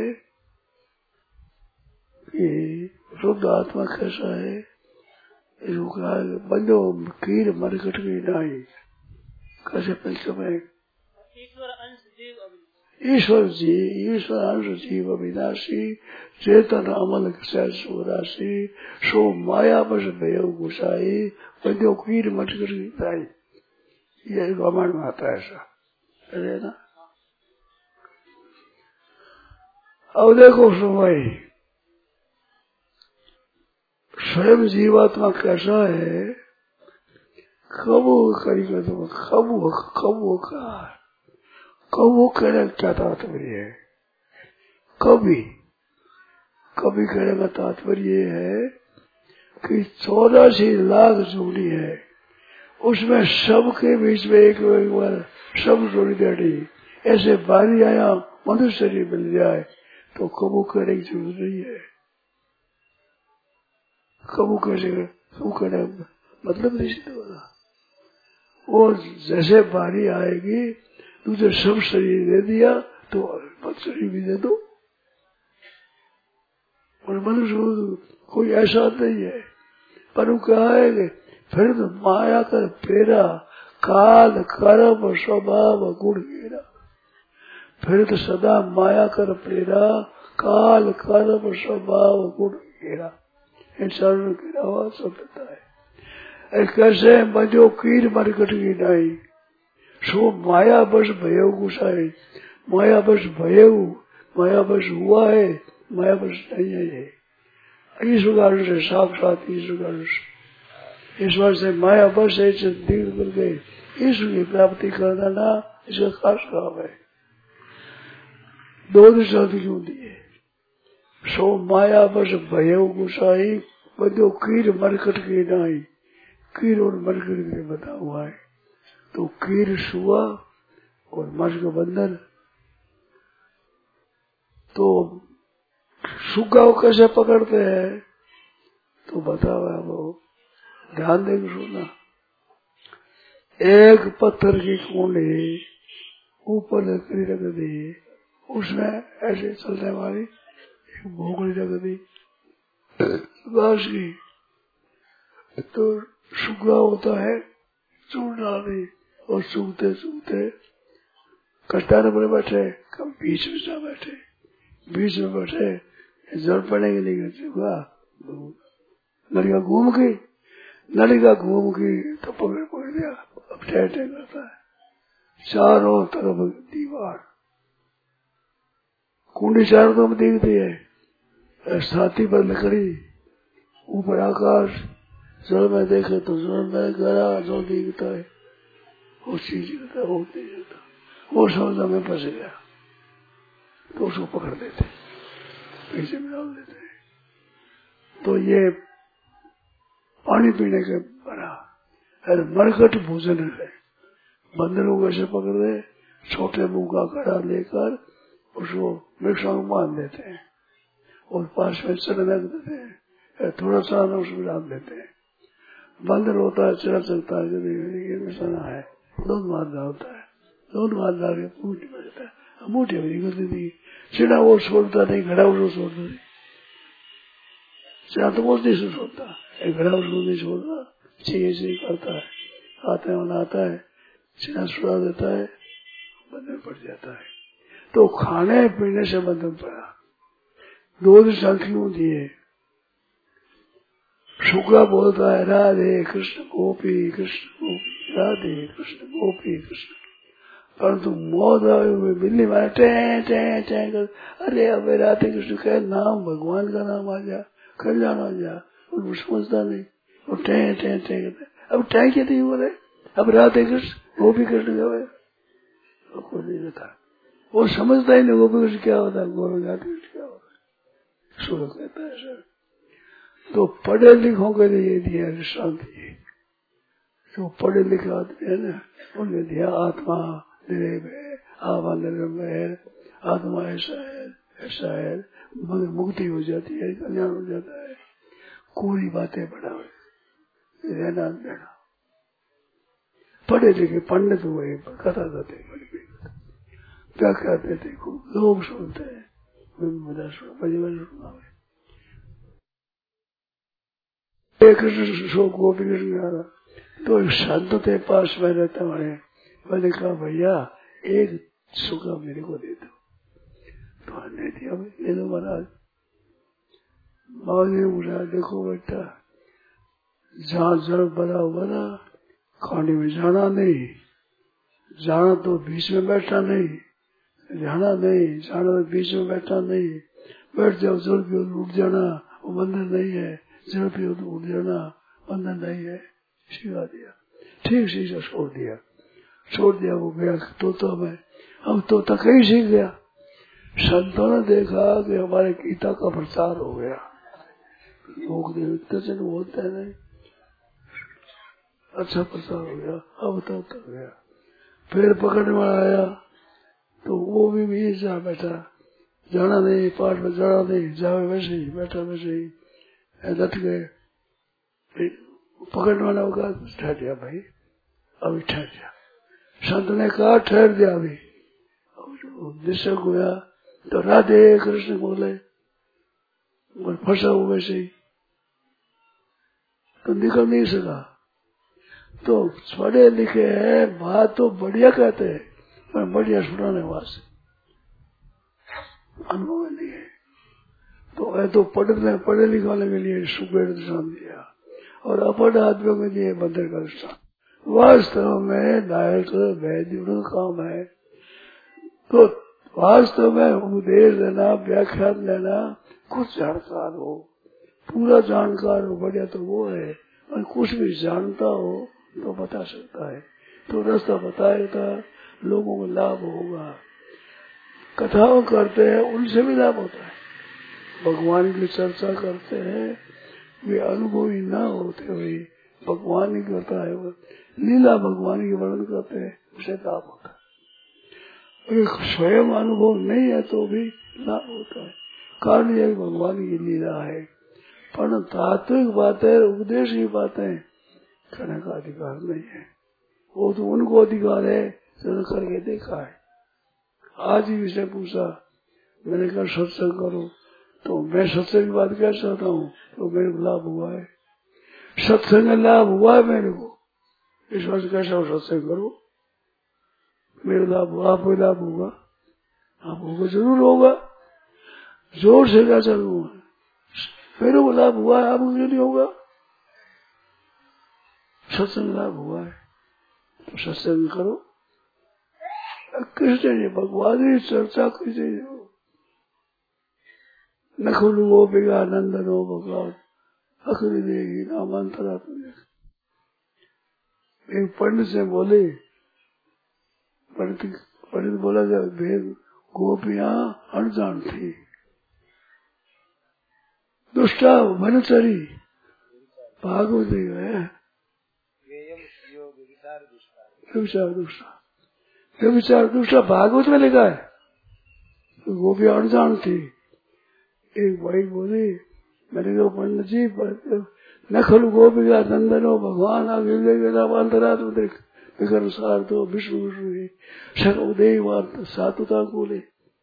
कि शुद्ध आत्मा कैसा है, इसको कहा है बंदो कीर मरकट की नाई। कैसे पंचम है, ईश्वर अंश जीव ईश्वर जी ईश्वर अंश जीव अविनाशी चेतन अमल राशि सो माया बस भय घुसाई बंदो कीर मरकट की नाई। ये रामायण में आता है ऐसा है ना। अब देखो सुनाई स्वयं जीवात्मा कैसा है, कब करेगा तो कब कब का कब वो कहने क्या तात्पर्य है। कभी कभी कहने का तात्पर्य है कि चौरासी लाख जोड़ी है, उसमें सबके बीच में एक बार सब जोड़ी दड़ी ऐसे बारी आया मनुष्य शरीर मिल जाए तो कबू करने की जरूरत नहीं है। कबू कैसे तू करे मतलब नहीं सिद्ध होगा। वो जैसे बारी आएगी तुझे सब शरीर दे दिया तो पद शरीर भी दे दो। और मनुष्य कोई ऐसा नहीं है, पर वो क्या है कि फिर तो माया कर फेरा काल कर्म स्वभाव गुण घेरा। फिर तो सदा माया कर प्रेरा काल कर्म स्वभाव गुण घेरा। इन चारों की आवाज सुनता है। कैसे मजो कीर मरकट की नाई सो माया बस भय गुसाई। माया बस भय माया बस हुआ है, माया बस नहीं है। ईश्वर से साक्षात ईश्वर ईश्वर से माया बस ऐसे दिल मिल गए। ईश्वर की प्राप्ति करना ना इसका खास काम है। दो दिशा क्यों दिए सो माया बस भय गुसाई बदो कीर मरकट की नाई। कीर और मरकट के बता हुआ है तो कीर सुआ और मर्ग बंधन। तो सुगा को कैसे पकड़ते हैं तो बताओ वो ध्यान देकर सुना। एक पत्थर की कूंडी ऊपर लकड़ी रख दी, उसमें ऐसे चलने वाली एक भोगड़ी रख दी बांस की, तो सुगा होता है चूड़ डाली और सूखते सूखते कटार पर बैठे, कब बीच में जा बैठे, बीच में बैठे जड़ पड़ेगी नहीं चुका। लड़का घूम गई, लड़का घूम गई तो पकड़ पकड़ दिया। अब टह टह करता है चारों तरफ दीवार, कुंडी चारों तरफ दिखती है। साथी पर लकड़ी, ऊपर आकाश, जल में देखे तो जल में गहरा जो दिखता है वो चीज होता है, वो नहीं होता। वो समुद्र में फंस गया तो उसको पकड़ देते, पीछे में डाल देते। तो ये पानी पीने के बना अरे मरकट भोजन है। बंदरों को ऐसे पकड़ दे, छोटे मुंह का कड़ा लेकर उसको वृक्षों में बांध देते हैं और पास में चल रख देते हैं, थोड़ा सा उसमें डाल देते हैं। बंदर होता है चला चलता है, ये निशाना है, दूध मारना होता है, दूध मारना के मुठी में रहता है, मुठी में निकलती थी। चिड़ा वो छोड़ता नहीं, घड़ा उसको छोड़ता नहीं। चिड़ा तो वो नहीं छोड़ता, घड़ा उसको नहीं छोड़ता, चाहिए चाहिए करता है, आते हैं आता है, चिड़ा छुड़ा देता है, बंधन पड़ जाता है। तो खाने पीने से बंधन पड़ा। दो दिशा क्यों दिए? शुक्ला बोलता है राधे कृष्ण गोपी कृष्ण गोपी राधे कृष्ण गोपी कृष्ण, परंतु मौत आए हुए बिल्ली मारे टे टे टे कर, अरे अब राधे कृष्ण कहे नाम भगवान का नाम आ जा, कल्याण आ जा, वो समझता नहीं, वो टे टे टे करते। अब टे कहते बोले, अब राधे कृष्ण गोपी कृष्ण गए कुछ नहीं रहता। वो समझता ही नहीं गोपी कृष्ण क्या होता है, गोविंद कृष्ण क्या होता है। सूरज कहता है सर, तो पढ़े लिखों के लिए दिया शांति। जो पढ़े लिखे आदमी है ना, उन्हें दिया आत्मा निरव है, आत्मा निरव है, आत्मा ऐसा है ऐसा है, मुक्ति हो जाती है, कल्याण हो जाता है। कोई बातें बढ़ावे रहना देना। पढ़े लिखे पंडित हुए, कथा करते क्या कहते थे, लोग सुनते हैं, मजा सुना सुना। कृष्ण शो गोपी कृष्ण आ रहा, तो एक संत थे पास में रहते हमारे। मैंने कहा भैया एक सुखा मेरे को दे दो, तो हमने दिया, ले लो महाराज। माँ ने बोला देखो बेटा, जहाँ जल भरा हुआ ना, खाने में जाना नहीं, जाना तो बीच में बैठा नहीं, जाना नहीं, जाना तो बीच में बैठा नहीं, बैठ जाओ जल पियो उठ जाना, वो बंधन नहीं है, जल पियो तो उठ जाना, बंधन नहीं है, सिखा दिया। ठीक सीखा, छोड़ दिया छोड़ दिया वो गया तोता में। अब तोता कहीं सीख गया। संतों ने देखा कि हमारे गीता का प्रचार हो गया, लोग देखते बोलते हैं नहीं, अच्छा प्रचार हो गया, अब तो उतर गया। फिर पकड़ने वाला आया तो वो भी भी जा बैठा, जाना नहीं, पाठ में जाना नहीं, जावे वैसे ही बैठा, वैसे ही लट गए। पकड़ने वाला होगा ठहर गया, भाई अभी ठहर गया। संत ने कहा ठहर गया अभी। दिशा गया तो राधे कृष्ण बोले और फंसा हुआ वैसे ही, तो निकल नहीं सका। तो पढ़े लिखे हैं, बात तो बढ़िया कहते हैं, पर बढ़िया सुनाने वास्ते अनुभव नहीं है। तो है तो पढ़ने पढ़े लिखे वाले के लिए सुपेड़ दृष्टान दिया, और अपढ़ आदमियों के लिए बंदर का दृष्टान। वास्तव में नायक वैद्य का काम है, तो वास्तव में उपदेश देना, व्याख्यान देना, कुछ जानकार हो, पूरा जानकार हो, बढ़िया तो वो है, और कुछ भी जानता हो तो बता सकता है, तो रास्ता बताएगा, लोगों को लाभ होगा। कथाओं करते हैं उनसे भी लाभ होता है, भगवान की चर्चा करते हैं, वे अनुभवी न होते हुए भगवान ही करता है, वो लीला भगवान की वर्णन करते हैं, उसे लाभ होता है। एक स्वयं अनुभव नहीं है तो भी लाभ होता है, कारण यह भगवान की लीला है। पर तात्विक बातें, उपदेश की बातें करने का अधिकार नहीं है, वो तो उनको अधिकार है जो करके देखा है। आज ही विषय पूछा, मैंने कहा सत्संग करो, तो मैं सत्संग की बात कह सकता हूँ, तो मेरे को लाभ हुआ है, सत्संग में लाभ हुआ है मेरे को, इस बात कैसा हो सत्संग करो, मेरे लाभ हुआ, आपको लाभ होगा, आपको जरूर होगा, जोर से क्या चलू है, मेरे को लाभ हुआ है, आपको क्यों नहीं होगा? सत्संग लाभ हुआ है तो सत्संग करो। कृष्ण जी भगवान की चर्चा कीजिए, नखुल गोपिका नंदनो भगवान अखरी देगी नामांतरा। एक पंडित से बोले, पंडित पंडित बोला जब भेद गोपियां अनजान थी, दुष्टा वनचरी भागवत है, विचार दुष्टा विचार दुष्टा भागवत में लिखा है, तो गोपियां अनजान थी। एक भाई बोली, मैंने कहा पंडित जी नखल गोपिका नंदनो भगवान अंतरात्म देख विक्रम सार तो विष्णु विष्णु ही सकदेव सातुता बोले,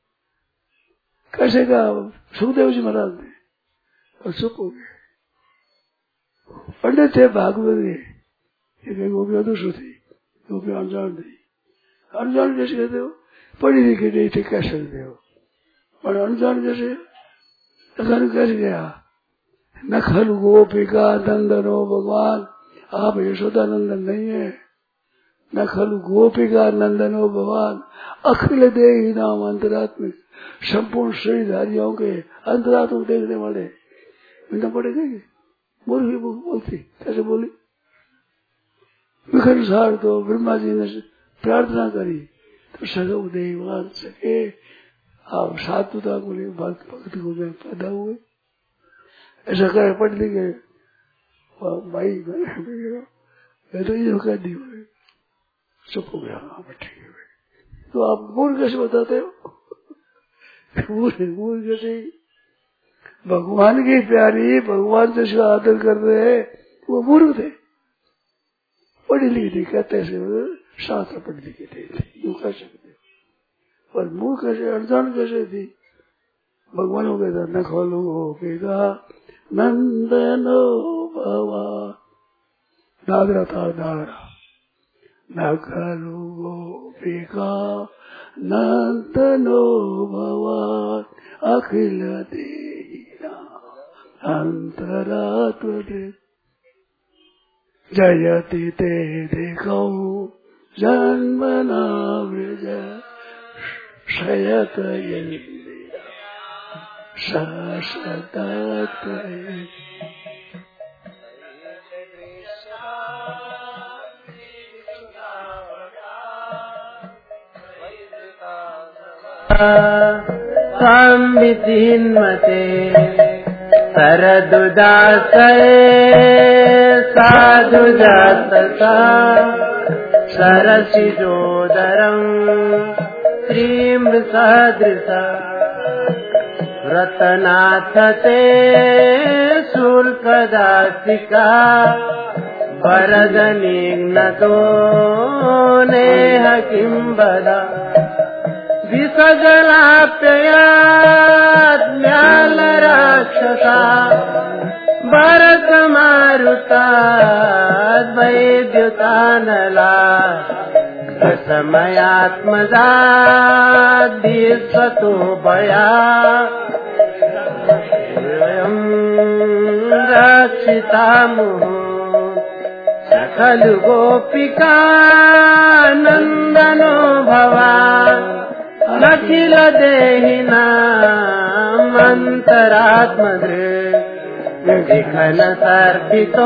कैसे कहा सुखदेव जी महाराज ने, और चुप हो गए। पंडित थे भागवत के, गोपियां दुष्ट थी, गोपियां अनजान थी। अनजान जैसे कहते हो, पढ़ी लिखी नहीं थे कह सकते हो, और अनजान जैसे कैसे गया, नखल गोपिका नंदनो भगवान, आप यशोदा नंदन नहीं है, नखल गोपिका नंदनो भगवान अखिल देही नाम अंतरात्मिक, संपूर्ण शरीरधारियों के अंतरात्मा देखने वाले बिना पड़े गए बोल बोलती कैसे बोली, विघ्न सार तो ब्रह्मा जी ने प्रार्थना करी, तो सगव देवान सके आप साधुता को लिए भक्त भक्त को में पैदा हुए। ऐसा करे पढ़ लिखे भाई मैं तो ये कह दी हुए चुप हो गया। ठीक है तो आप मूर्ख कैसे बताते हो? मूर्ख मूर्ख कैसे? भगवान की प्यारी भगवान जिसका आदर कर रहे हैं वो मूर्ख थे, पढ़ी लिखी थी, कहते शास्त्र पढ़ लिखे थे, यूं कह सकते। पर मूर्ख कैसे, अनजान कैसे थी? भगवान हो गया न खोलो होगा नंदनो बाबा नागरा था नागरा न खोलो होगा नंदनो भगवान अखिल देना अंतरात्म जयति ते देखो जन्मना विजय शयत इंदिरा शाश्वत संविधिन्मते सरदुदासये साधु जातसा सरसिजोदरम् श्रीमृसदृशा रतनाथ ते शुल्कदासिका वरदनिघ्नतो नेह किं वदा विसजलाप्ययाज्ञालराक्षसा भरतमारुताद्वैद्युतानला समयात्मजाद्विश्वतो भया रक्षिता मुहुः सकलु गोपिका नन्दनो भवान् अखिल देहिनाम् अन्तरात्मदृक् विघ्न सर्पितो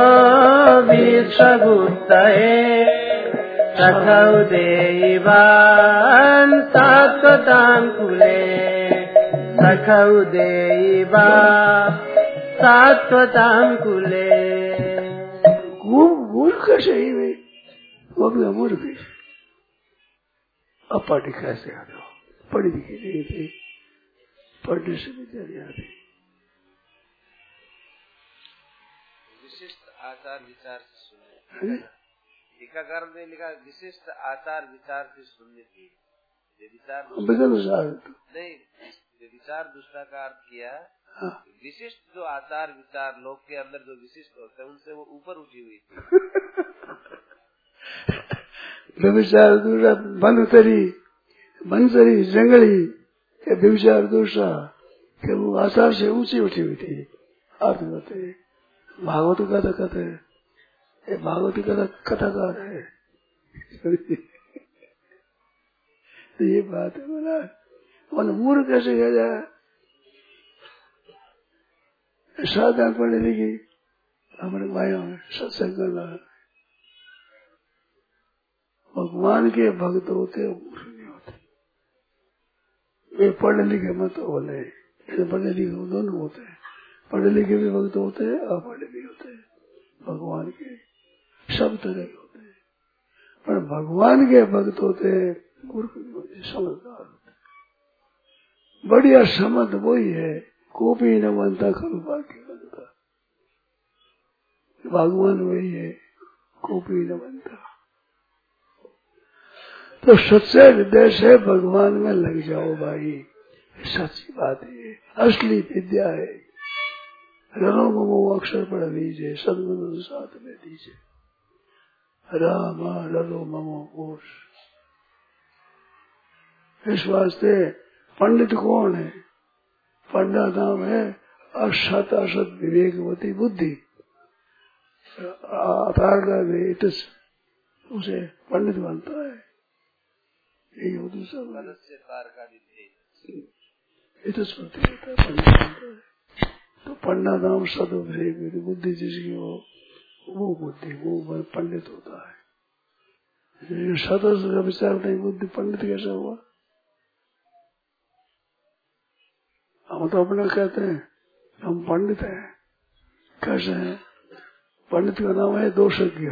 विश्वगुप्तये सखौ देवान् सात्वताङ्कुले सखौ देवा सात्वताङ्कुले। मूर्ख सही में वो भी अमूर्ख है। अब पढ़ी कैसे आ जाओ, पढ़ी लिखी नहीं थी, पढ़ने से विद्यार्थी आते। विशिष्ट आचार विचार से सुनने, टीकाकार ने लिखा विशिष्ट आचार विचार से सुनने की विचार नहीं, विचार दूसरा का अर्थ किया। हाँ। विशिष्ट जो आचार विचार लोग के अंदर जो विशिष्ट होते हैं उनसे वो ऊपर उठी हुई थी। व्यभिचार दूसरा बनतरी बनसरी जंगली के व्यभिचार दूसरा के वो आचार से ऊंची उठी हुई थी। आप होते भागवत कथा कहते ये भागवत कथा कथाकार है। तो ये बात है बोला मन मूर्ख कैसे कह जाए? साधन पढ़ने लगी हमारे भाइयों में सत्संग करना। भगवान के भक्त होते मूर्ख नहीं होते। वे पढ़े लिखे मत बोले, पढ़े लिखे दोनों होते हैं। पढ़े लिखे भी भक्त होते हैं, अपढ़े भी होते हैं। भगवान के सब तरह के होते हैं, पर भगवान के भक्त होते हैं मूर्ख नहीं होते, समझदार होते। बढ़िया समझ वही है कोपी न बनता खल बाकी बनता। भगवान वही है कोपी न बनता। तो सच्चे हृदय से भगवान में लग जाओ भाई, सच्ची बात है, असली विद्या है। रणो ममो अक्षर पढ़ लीजिए, सदगुरु साथ में दीजिए। राम ललो ममो घोष। इस वास्ते पंडित कौन है? पंडा नाम है असत असत विवेकवती बुद्धि। उसे पंडित बनता है। यही हो दूसरा मनुष्य पार का विधि स्मृति होता है, पंडित बनता है। तो पंडा नाम सद बुद्धि जिसकी हो वो बुद्धि वो पंडित होता है। सतस का विचार नहीं, बुद्धि पंडित कैसे हुआ? हम तो अपने कहते हैं हम पंडित हैं। कैसे हैं? पंडित का नाम है दोषज्ञ।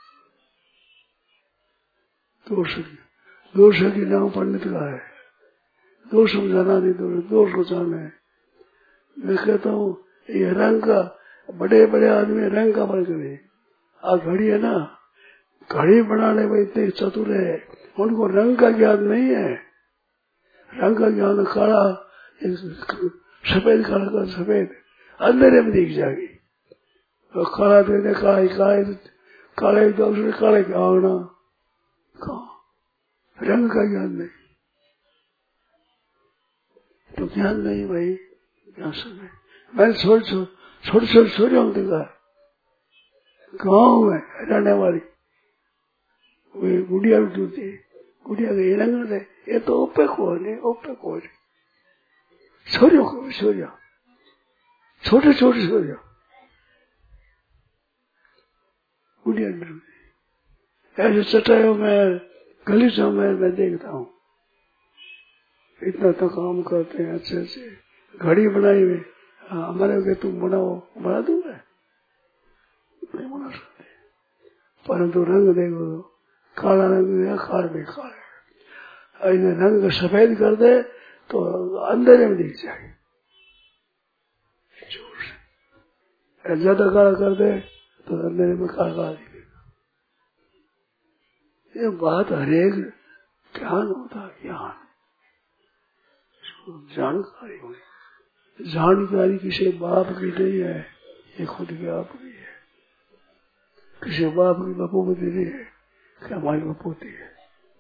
दोषज्ञ दोषज्ञ नाम पंडित का है। दोष समझाना नहीं, दोष दोष को जाना है। मैं कहता हूँ ये रंग का, बड़े बड़े आदमी रंग का बल करे। आ घड़ी है ना, घड़ी बनाने में इतने चतुर है, उनको रंग का ज्ञान नहीं है। रंग का ज्ञान काला सफेद काला का सफेद अंधेरे में दिख जाएगी। तो काला देने काला काले काले दूसरे काले का आना कहा रंग का ज्ञान नहीं। तो ज्ञान नहीं भाई, ज्ञान समय मैंने छोटे छोटे छोटे छोटे देखा गाँव में रहने वाली वे गुड़िया भी टूटती है। गुड़िया के रंग है, ये तो ओपे को नहीं, ओपे को नहीं। छोरियों को छोरिया छोटे छोटे छोरिया गुड़िया टूटती। ऐसे चटाइयों में गलीचों में मैं देखता हूँ, इतना तो काम करते हैं अच्छे अच्छे। घड़ी बनाई हुई, हमारे के तुम बनाओ, बना दूंगा नहीं बना सकते। परंतु रंग देखो, काला रंग दिया, काल भी काला। इन्हें रंग सफेद कर दे तो अंधेरे में दिख जाएगी। ज्यादा काला कर दे तो अंधेरे में काला काला दिखेगा। ये बात हरेक ज्ञान होता है, ज्ञान जानकारी होनी। जानकारी किसी बाप की नहीं है, ये खुद के आप की है। किसी बाप की बपोती नहीं है कि हमारी बपोती है।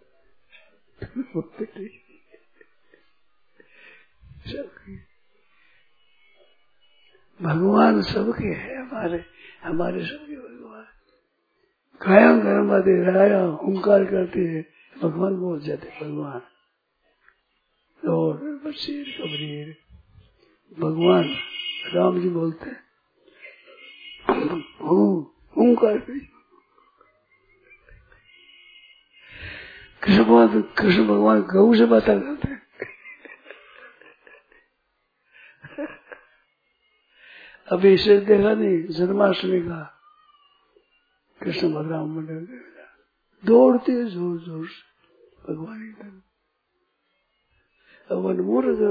सबकी भगवान सबके है, हमारे हमारे सबके भगवान। कायम कर्म आते राया ओंकार करते है, भगवान बोल जाते भगवान। और बशीर कबीर भगवान राम जी बोलते ओंकार। कृष्ण भगवान कृष्ण भगवान गौ से बात करते हैं। अभी इसे देखा नहीं जन्माष्टमी का कृष्ण बलराम मंडल दौड़ते जोर जोर से भगवान की तरफ। अब मूर्ख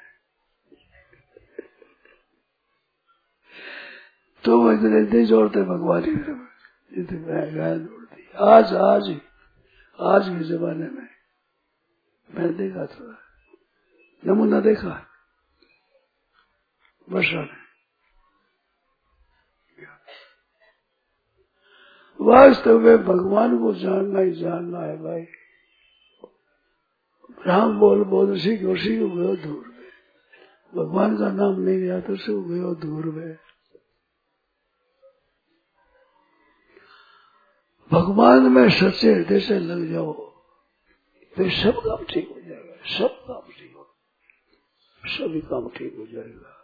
तो वो इतने नहीं जोड़ते भगवान की तरफ जितने गाय दौड़ती। आज आज आज के जमाने में मैंने देखा था, नमूना देखा वर्षा में। वास्तव में भगवान को जानना ही जानना है भाई। राम बोल बोल सीख और सीख गयो दूर में। भगवान का नाम नहीं लिया तो सीख गयो दूर में। भगवान में सच्चे हृदय से लग जाओ तो सब काम ठीक हो जाएगा। सब काम ठीक हो, सभी काम ठीक हो जाएगा।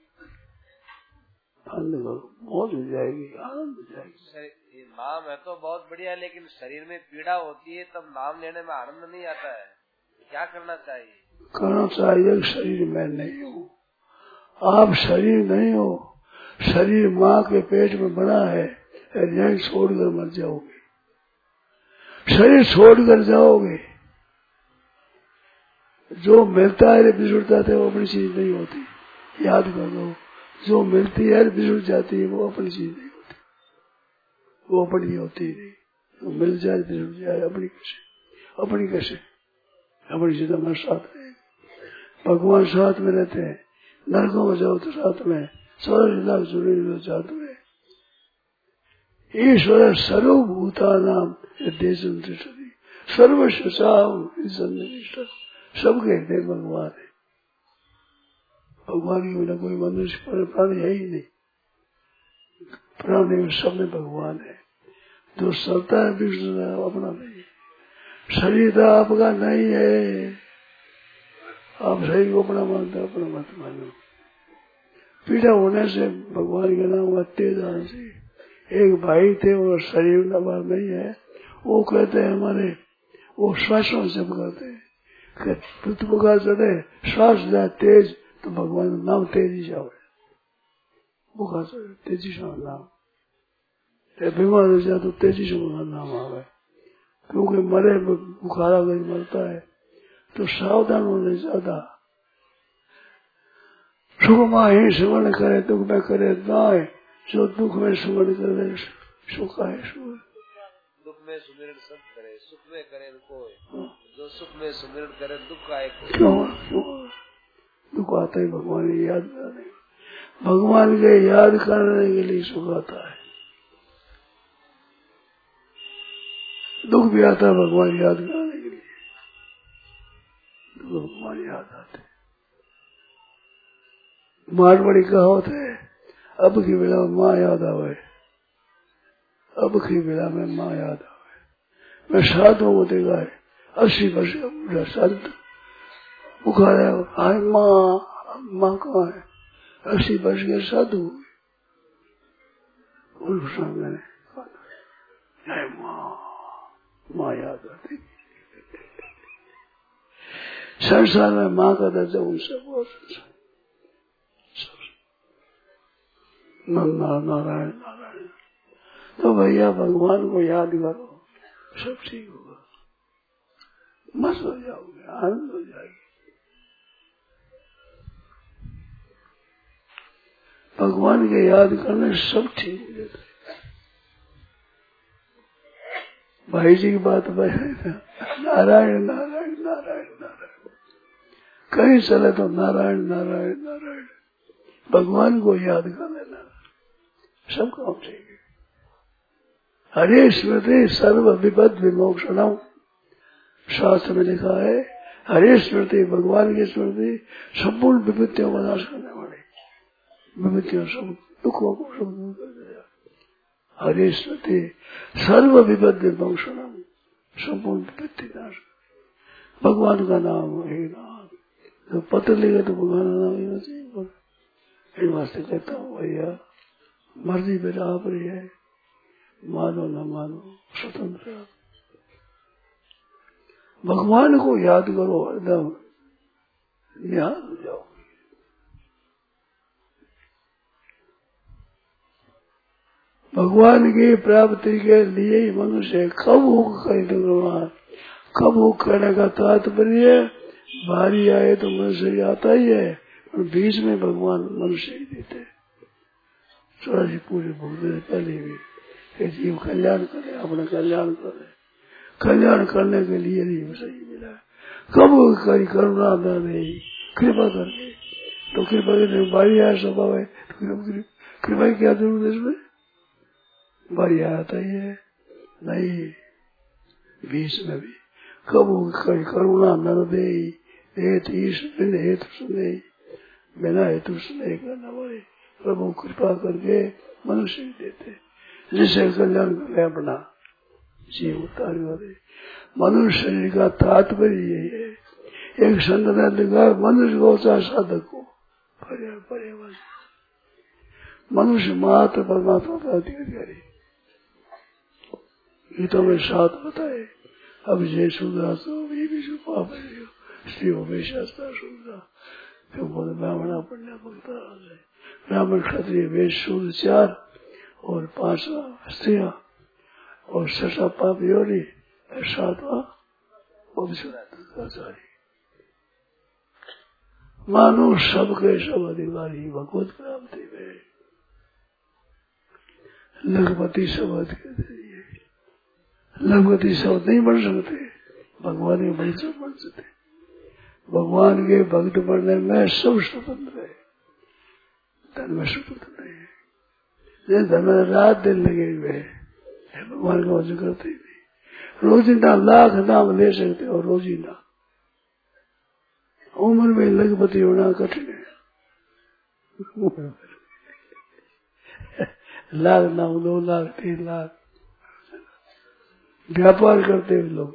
मौज हो जाएगी, आनंद हो जाएगी। नाम है तो बहुत बढ़िया, लेकिन शरीर में पीड़ा होती है तब नाम लेने में आनंद नहीं आता है। क्या करना चाहिए? करना चाहिए शरीर में नहीं हो, आप शरीर नहीं हो। शरीर माँ के पेट में बना है, यहीं छोड़कर मर जाओगे। शरीर छोड़कर जाओगे, जो मिलता है बिछुड़ जाते वो अपनी चीज नहीं होती। याद कर लो, जो मिलती है बिछुड़ जाती है वो अपनी चीज नहीं होती। वो अपनी होती नहीं, वो मिल जाए बिछुड़ जाए अपनी कैसे अपनी कैसे अपनी चीज हमारे साथ है। भगवान साथ में रहते हैं। नरकों में जाओ तो साथ में, स्वर्ग लाख जुड़े साथ में। ईश्वर सर्वभूता नाम सर्वस्व सबके हृदय भगवान है। भगवान के बिना कोई मनुष्य प्राणी है ही नहीं। प्राणी में सब में भगवान है। जो चलता है विष्णु अपना नहीं, शरीर तो आपका नहीं है। आप शरीर को अपना मानते हो, अपना मत मानो। पीड़ा होने से भगवान के नाम तेज आने से। एक भाई थे, वो शरीर नंबर नहीं है, वो कहते हैं हमारे वो श्वासों से करते हैं कि पृथ्वी बुखार चढ़े श्वास जाए तेज तो भगवान नाम तेजी से आवे बुखार चढ़े तेजी से नाम बीमार हो जाए तो तेजी से भगवान नाम आवे क्योंकि मरे बुखार अगर मरता है तो सावधान होने ज्यादा सुख में स्मरण करे दुख में करे नाय जो दुख में स्मरण करे सुख है दुख में सुमिरन सब करे सुख में करे कोई जो सुख में सुमिरन करे दुख आए क्यों क्यों दुख आता है भगवान की याद करने भगवान के याद करने के लिए सुख आता है दुख भी आता है भगवान याद करने के लिए दुख भगवान याद आते मारवाड़ी कहावत है अब की बेला में माँ याद आवे अब की बेला में माँ याद आवे मैं साधुओं को देखा है अस्सी वर्ष का बूढ़ा संत बुखार है हाय माँ माँ कहाँ है अस्सी वर्ष के साधु उनको सामने हाय माँ माँ याद आती संसार में माँ का दर्जा उनसे बहुत नारायण नारायण तो भैया भगवान को याद करो सब ठीक होगा मस्त हो जाओगे आनंद हो जाएगी भगवान के याद करने सब ठीक हो जाता है भाई जी की बात भाई नारायण नारायण नारायण नारायण कहीं चले तो नारायण नारायण नारायण भगवान को याद कर लेना सब काम ठीक है हरे स्मृति सर्व विपद विमोक्षणम शास्त्र में लिखा है हरे स्मृति भगवान की स्मृति संपूर्ण विपत्तियों का नाश करने वाली विपत्तियों सब दुखों को सब दूर कर दिया हरे स्मृति सर्व विपद विमोक्षणम संपूर्ण विपत्ति नाश भगवान का नाम है नाम तो पत्र लिखे तो भगवान का नाम ही चाहिए इन वास्ते कहता हूँ भैया मर्जी मेरा आप रही है मानो न मानो स्वतंत्र भगवान को याद करो एकदम निहाल हो जाओ भगवान की प्राप्ति के लिए ही मनुष्य कब हो करना कब हो करने का तात्पर्य बारी आए तो मनुष्य आता ही है और बीच में भगवान मनुष्य ही देते चौरासी पूरे भोगते पहले भी ये जीव कल्याण करे अपना कल्याण करे कल्याण करने के लिए ही सही मिला कब करी करुणा दे कृपा करके तो कृपा के बारी आया स्वभाव है तो कृपा की क्या जरूरत है इसमें बारी आता ही है नहीं बीच में भी कब करी करुणा न दे हेतु सुने बिना हेतु सुने करना वाले प्रभु कृपा करके मनुष्य देते जिसे कल्याण करे अपना जीव उतार वाले मनुष्य शरीर का तात्पर्य यही है एक संत ने लिखा मनुष्य को चाहे साधक को पर्यावरण मनुष्य मात्र परमात्मा का अधिकारी गीतों में साथ बताए अब जय सुधा तो ये भी सुपा स्त्री शास्त्र सुधा क्यों बोले ब्राह्मणा पढ़ना भक्ता ब्राह्मण क्षत्रिय वेश शूद्र चार और पांचवा स्त्रियां और छठा पाप योनि सातवा आचार्य मानो सबके सब अधिकारी भगवत प्राप्ति में लखपति शब्द के जरिए लखपति शब्द नहीं बन सकते भगवान के बन बन सकते भगवान के भक्त बनने में सब स्वतंत्र है धन में स्वतंत्र नहीं है धन में रात दिन लगे हुए भगवान का वजन करते ही नहीं रोजिंदा लाख नाम ले सकते और रोजिंदा उम्र में लखपति होना कठिन है लाख नाम दो लाख तीन लाख व्यापार करते हुए लोग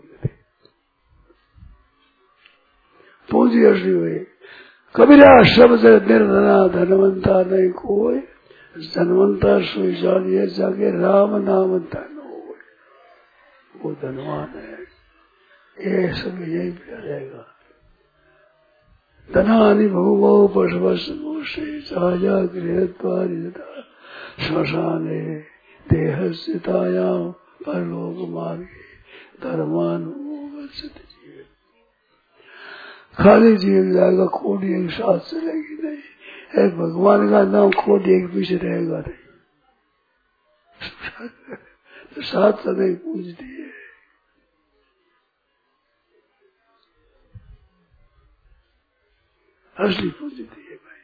पूंजी अर्जी हुई कबीरा शब्द निर्धना धनवंता नहीं कोई धनवंता सुई जानिए जाके राम नाम धन हो वो धनवान है, ये सब यही भी रहेगा। धनानि बहुमो पशुवशे साजा गृहद्वारिता श्मशाने देहस्थितायां परलोक मार्गे धर्मानुगच्छति जीव। खाली जीव जाएगा, खोटी एक साथ चलेगी नहीं। एक भगवान का नाम खोटी एक पीछे रहेगा नहीं, तो साथ सदैव पूजती है। असली पूजती है भाई।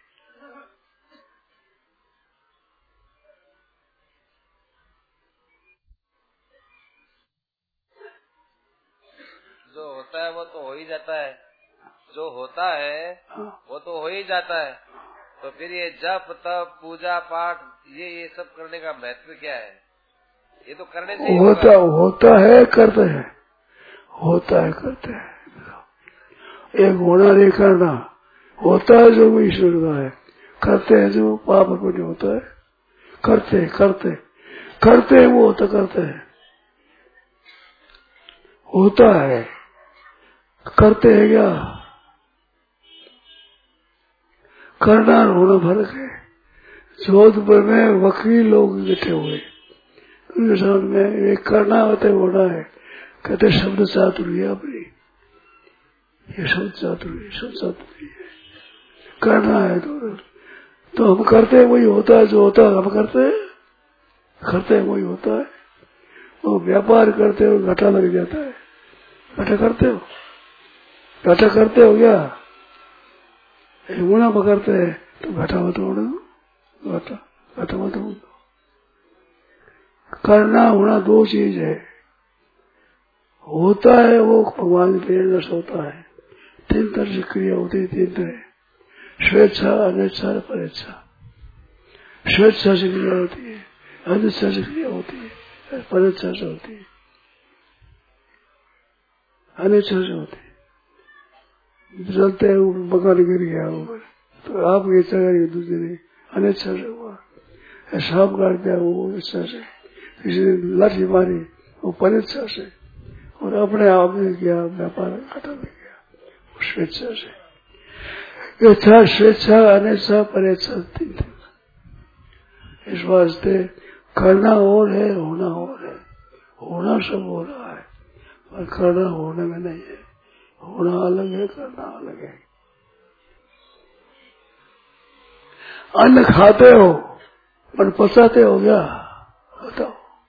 जो होता है वो तो हो ही जाता है, जो होता है वो तो हो ही जाता है। तो फिर ये जप तप पूजा पाठ ये ये सब करने का महत्व क्या है? ये तो करने से होता होता है करते हैं, होता है करते हैं। एक होना नहीं करना, होता है जो ईश्वर का है, करते हैं जो पाप पुण्य होता है। करते करते करते वो होता करते हैं, होता है करते हैं क्या? करना और होना फर्क है। जोधपुर में वकील लोग इकट्ठे हुए, उनके सामने एक करना होता है, होना है। कहते शब्द चातुर्य अपनी, ये शब्द चातुर्य शब्द चातुर्य है। करना है तो, तो हम करते हैं वही होता है, जो होता है हम करते हैं, करते हैं वही होता है। वो व्यापार करते हो घाटा लग जाता है, घाटा करते हो, घाटा करते हो क्या? मुनाफा करते हैं तो घाटा मत होना, घाटा घाटा मत होना। करना होना दो चीज है। होता है वो भगवान की प्रेरणा से होता है। तीन तरह से क्रिया होती है, तीन तरह, स्वेच्छा अनिच्छा परेच्छा। स्वेच्छा से क्रिया होती है, अनिच्छा से क्रिया होती है, परेच्छा से होती है, अनिच्छा से होती है। चलते हैं ऊपर मकान गिर गया ऊपर, तो आप ये चढ़ा दूसरे अनिच्छा से हुआ। सांप काट दिया वो इच्छा से, किसी ने लाठी मारी वो परेच्छा से, और अपने आप ने किया व्यापार घाटा में गया स्वेच्छा से। इच्छा स्वेच्छा अनिच्छा परेच्छा तीन थे। इस वास्ते करना और है, होना और है। होना सब हो रहा है और करना होने में नहीं है। होना अलग है, करना अलग है। अन्न खाते हो पर पचाते हो क्या? बताओ,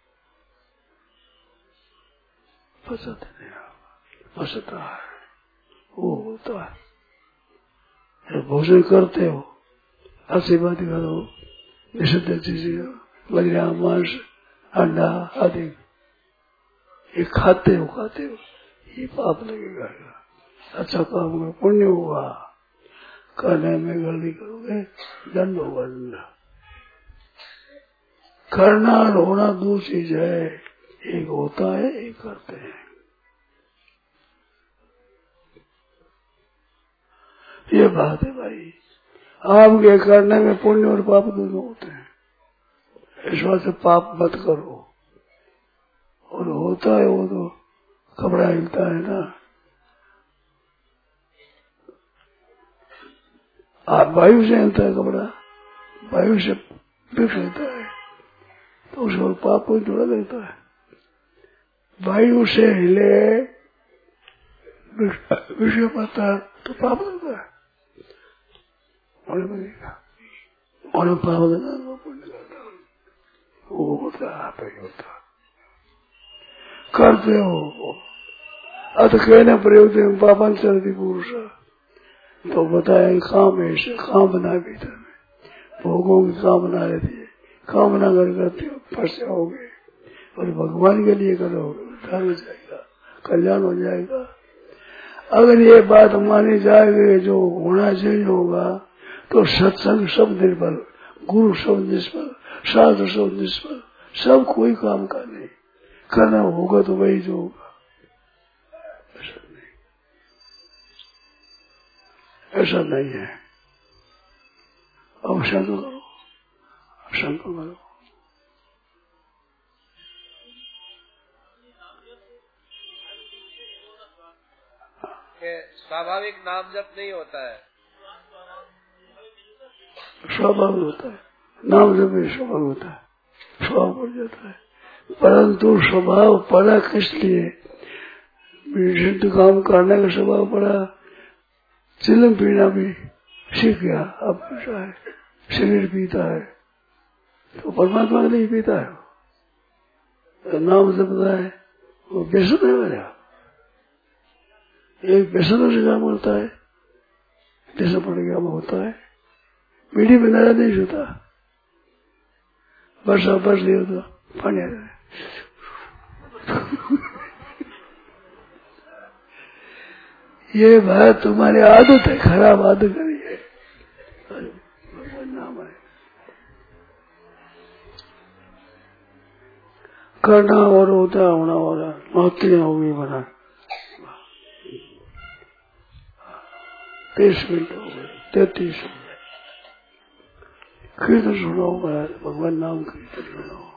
पचाते नहीं, पचता है, वो होता है। भोजन करते हो, अच्छी बात करो, निषिद्ध चीजें बलिया मांस अंडा आदि ये खाते हो, खाते हो, ये पाप लगेगा। अच्छा काम में पुण्य हुआ, करने में गलती करोगे दंड होगा, दंड। करना और होना दो चीज है, एक होता है एक करते हैं। ये बात है भाई। आपके करने में पुण्य और पाप दोनों होते हैं। इस बात से पाप मत करो। और होता है वो तो कपड़ा हिलता है ना, आप वायु से हिलता है कपड़ा, वायु से बिक लेता है तो उसको पाप को जोड़ा देता है। वायु से हिले विषय पाता तो पाप लगता है, और और पाप देना वो पुण्य करता, वो होता है पे होता करते हो। अत कहने प्रयोग पापन चलती पुरुष तो बताए कामना कामना भीतर में भोगों की कामना रहती है, कामना कर करते हो फंस जाओगे। और भगवान के लिए करोगे उद्धार हो जाएगा, कल्याण हो जाएगा। अगर ये बात मानी जाएगी जो होना चाहिए होगा तो सत्संग सब निर्बल, गुरु सब निष्फल, साधु सब निष्फल, सब कोई काम का नहीं। करना होगा तो वही जो होगा, ऐसा नहीं, ऐसा नहीं है। अब शंक करो, शंक करो। कि स्वाभाविक नाम जप नहीं होता है। स्वाभाविक होता है, नाम जप भी स्वाभाविक होता है, स्वभाव पड़ जाता है। परंतु स्वभाव पड़ा किस लिए? विशुद्ध काम करने का स्वभाव पड़ा, चिलम पीना भी सीख गया, अब पीता है, शरीर पीता है तो परमात्मा के लिए पीता है, तो नाम जपता है, वो व्यसन है मेरा, एक व्यसनों से काम करता है, जैसा पड़ गया वो होता है। मीठी में नारा नहीं होता, वर्षा बरस नहीं होता, पानी आ रहा है। ये बात तुम्हारी आदत है, खराब आदत करी है। भगवान नाम है, करना और होता होना हो रहा, नौकरी होगी बना। तीस मिनट हो गए, तैतीस हो गए। कीर्तन सुनाओ महाराज, भगवान नाम कीर्तन सुनाओ।